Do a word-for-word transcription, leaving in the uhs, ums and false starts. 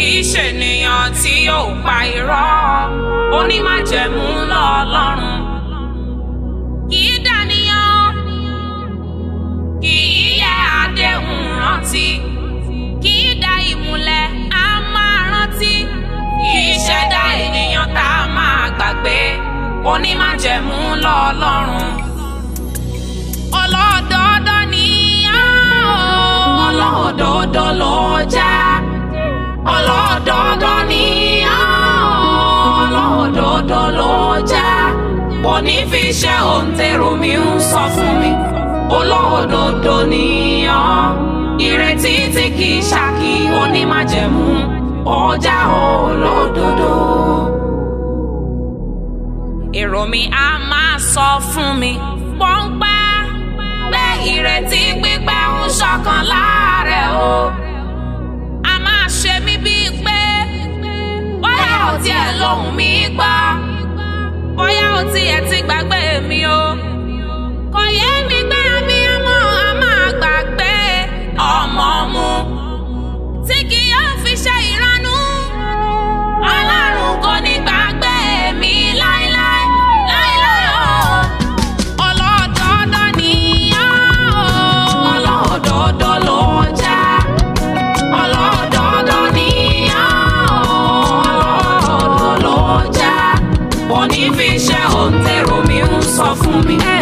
í ṣènìyàn tí yóò pa irọ́, onímájẹ̀mú lọ́lọ́run. Kì í dàníyàn, kì í yẹ àdéhùn rántí, kì í da ìmùlẹ̀ á máa rántí, kì í ṣẹ̀dá ènìyàn tá a máa gbàgbé, onímájẹ̀mú lọ́lọ́run. Ọlọ́dọọdọ ni á o, ọlọ́dọọdọ ló jẹ́. Ọlọ́dọọdọ ni á o, ọlọ́dọọdọ ló jẹ́. Kò ní fi ṣe òǹtẹ̀rù mi ń sọ fún mi. Olódodo ni ọ́, ìrètí tí kì í ṣákí, onímájẹ̀mú ọjà olódodo. Èrò mi á máa sọ fún mi pọ́npẹ́ pé ìrètí pípẹ́ ń ṣọ̀kan láàrẹ̀ o. A máa ṣe mí bíi pé bóyá ò tiẹ̀ lóhùn mi gbọ́, bóyá ò tiẹ̀ ti gbàgbé mi o. Kò yé mi pé abiyamọ a máa gbàgbé ọmọ mu tí kì yóò fi ṣe ìranú. Ọlọ́run kò ní gbàgbé mi láíláí, láíláí o. Ọlọ́dọọdọ ni ọ́ o, ọlọ́dọọdọ ló jẹ́. Ọlọ́dọọdọ ni ọ́ o, ọlọ́dọọdọ ló jẹ́. Kò ní fi ṣe òǹtẹ̀rù mi ń sọ fún mi.